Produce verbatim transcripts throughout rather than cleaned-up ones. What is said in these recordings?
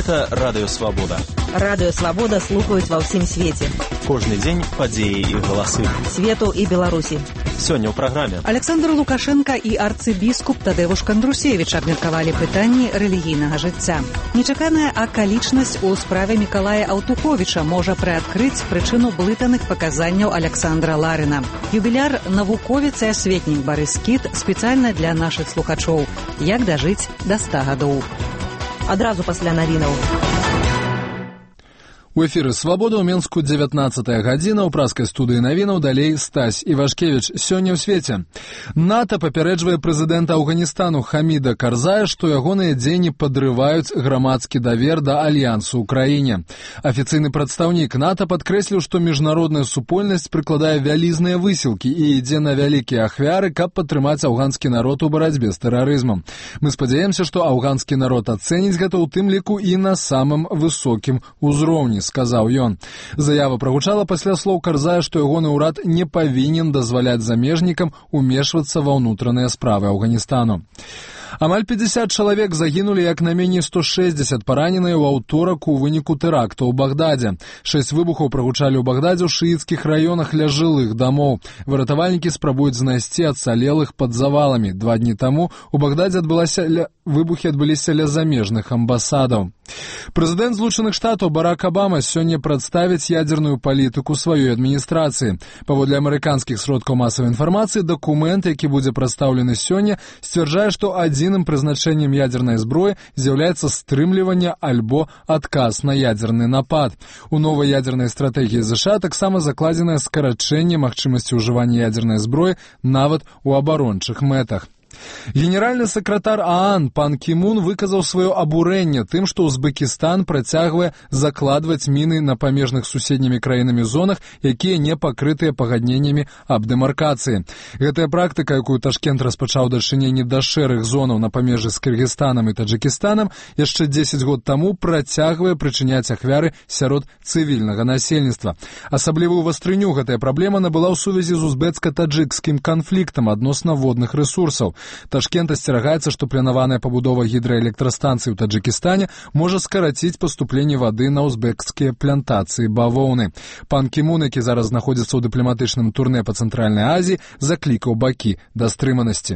Гэта Радыё Свабода. Радыё Свабода слухаюць ва ўсім свеце. Кожны дзень падзеі і галасы. Свету і Беларусі. Сёння ў праграме. Александр Лукашенко і арцыбіскуп Тадеуш Кандрусевіч абмеркавалі пытанні рэлігійнага жыцця. Нечаканая акалічнасць у справе Мікалая Аўтуховіча можа прыадкрыць прычыну блытаных паказанняў Александра Ларына. Юбіляр навуковец і асветнік Барыс Кіт спецыяльна для нашых слухачоў. Як дажыць да ста гадоў. Адразу пасля навінаў. У эфіры «Свабода» ў Менску дзевятнаццатая гадзіна, ў праскай студыі навінаў далей Стась Івашкевіч. Сёння ў свеце. НАТО папярэджвае прэзідэнта Афганістану Хаміда Карзая, што ягоныя дзеянні падрываюць грамадскі давер да альянсу ў краіне. Афіцыйны прадстаўнік НАТО падкрэсліў, што міжнародная супольнасць прыкладае вялізныя высілкі і ідзе на вялікія ахвяры, каб падтрымаць афганскі народ у барацьбе з тэрарызмам. Мы спадзяемся, што афганскі народ ацэніць гэта ў тым ліку і на самым высокім узроўні, сказаў ён. Заява прагучала пасля слоў Карзая, што ягоны ўрад не павінен дазваляць замежнікам умешвацца ва ўнутраныя справы Афганістану. Амаль пятьдесят чалавек загінулі, як на меней сто шэсцьдзесят параненыя ў аўторак у выніку тэракту ў Багдадзе. Шэсць выбухаў прагучалі ў Багдадзе ў шыіцкіх раёнах ля жылых дамоў. Выратавальнікі спрабуюць знайсці ацалелых пад заваламі. Два дні таму ў Багдадзе адбылася ля... выбухі адбыліся ля замежных амбасадаў. Прэзідэнт Злучаных Штатаў Барак Абама сёння прадставіць ядзерную палітыку сваёй адміністрацыі. Паводле амерыканскіх сродкаў масавай інфармацыі, дакумент, які будзе прадстаўлены сёння, сцвярджае, што адзіным прызначэннем ядзернай зброі з'яўляецца стрымліванне альбо адказ на ядзерны напад. У новай ядзернай стратэгіі ЗША таксама закладзенае скарачэнне магчымасці ўжывання ядзернай зброі нават у абарончых мэтах. Генеральны сакратар ААН пан Кі Мун выказаў сваё абурэнне тым, што Узбекістан працягвае закладваць міны на памежных суседнімі краінамі зонах, якія не пакрытыя пагадненнямі аб дэмаркацыі. Гэтая практыка, якую Ташкент распачаў дачыненні да шэрых зонаў на памежжы з Кыргызстанам і Таджыкістанам, яшчэ дзесяць год таму працягвае прычыняць ахвяры сярод цывільнага насельніцтва. Асаблівую вастрыню гэтая праблема набыла ў сувязі з узбецка-таджыкскім канфліктам адносна водных рэсурсаў. Ташкент асцерагаецца, што планаваная пабудова гідраэлектрастанцыі ў Таджыкістане можа скараціць паступленне вады на узбекскія плантацыі бавоўны. Пан Кі Мун, які зараз знаходзіцца ў дыпламатычным турне па Цэнтральнай Азіі, заклікаў бакі да стрыманасці.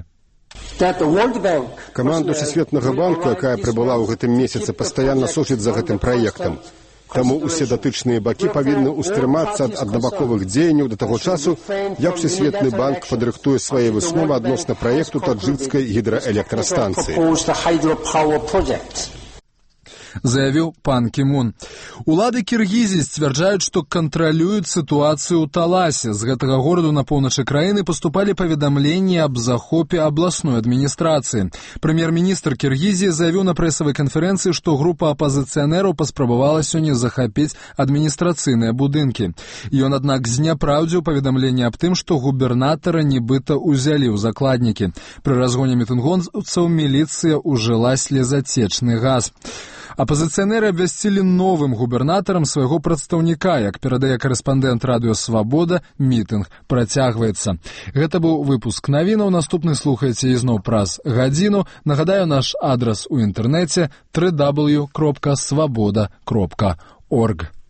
Каманда Всесветнага банку, якая прыбыла ў гэтым месяцы, пастаянна сочыць за гэтым праектам. Таму ўсе датычныя бакі павінны ўстрымацца ад аднабаковых дзеянняў да таго часу, як Всесветны банк падрыхтуе свае высновы адносна праекту таджыкскай гідраэлектрастанцыі. Заявіў пан Кі Мун. Улады Кіргізіі сцвярджаюць, што кантралююць сітуацыю ў Таласе. З гэтага гораду на поўначы краіны паступалі паведамленні аб захопе абласной адміністрацыі. Прэм'ер-міністр Кіргізіі заявіў на прэсавай канферэнцыі, што група апазіцыянераў паспрабавала сёння захапіць адміністрацыйныя будынкі. Ён, аднак, зняпраўдзіў паведамленне аб тым, што губернатара нібыта ўзялі ў закладнікі. Пры разгоне мітынгоўцаў міліцыя ўжыла слезацечны газ. Апазіцыянеры абвясцілі новым губернатарам свайго прадстаўніка. Як перадае карэспандэнт Радыё Свабода, мітынг працягваецца. Гэта быў выпуск навінаў. Наступны слухайце ізноў праз гадзіну. Нагадаю, наш адрас у інтэрнэце дабл ю дабл ю дабл ю кропка свабода кропка орг.